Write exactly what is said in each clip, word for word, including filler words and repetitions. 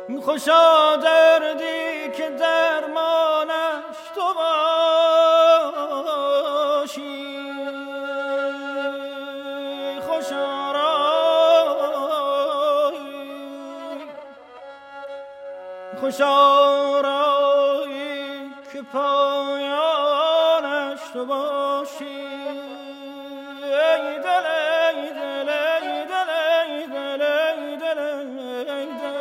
خوشا دردی که درمانش تو باشی، خوشا رایی، خوشا رایی که پایانش تو باشی. ای دل ای دل ای دل ای دل ای دل ای دل.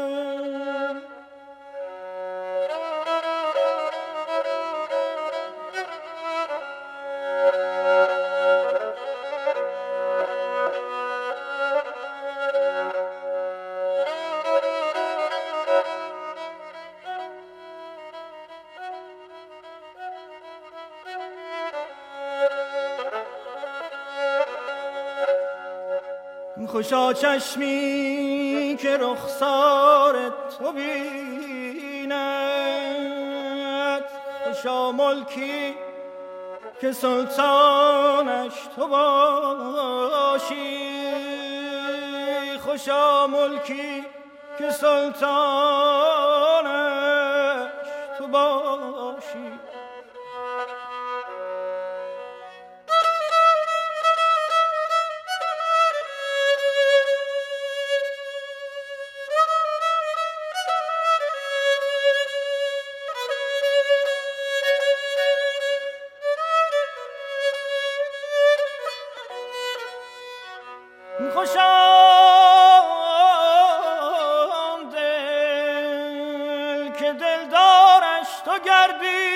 خوشا چشمی که رخسار تو بیند، خوشا ملکی که سلطانش تو باشی، خوشا ملکی که سلطانش تو باشی. خوشا آن دل که دلدارش تو گردی،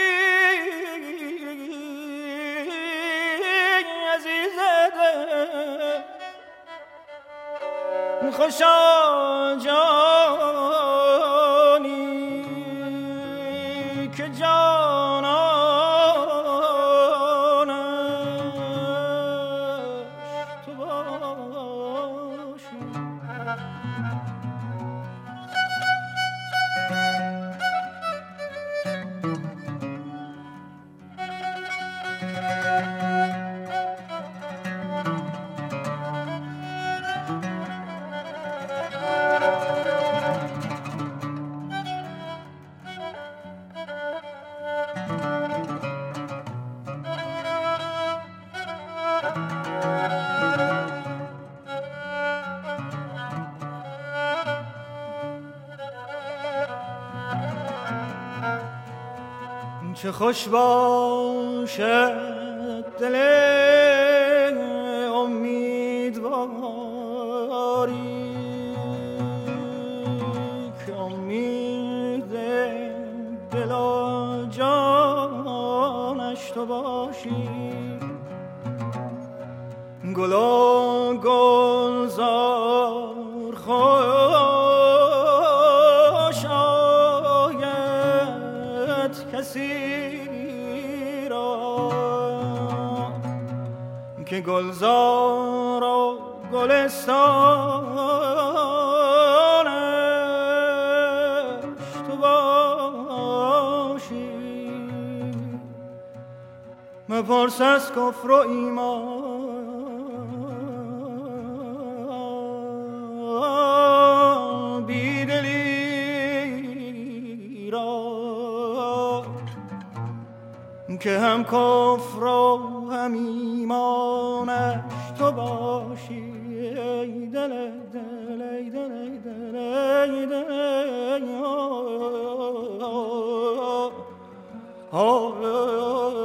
عزیز دل. خوشا جانی که جانانش تو باشی. چه خوش باشد دل امیدواری که امید دل و جانش تو باشی. گل و گلزار خوش آید کسی که گلزار و گلستانش تو باشی. مپرس از کفر و ایمان بیدلی را که هم کفر و هم ایمانش تو باشی. ای دل دل ای دل ای دل ای دل ای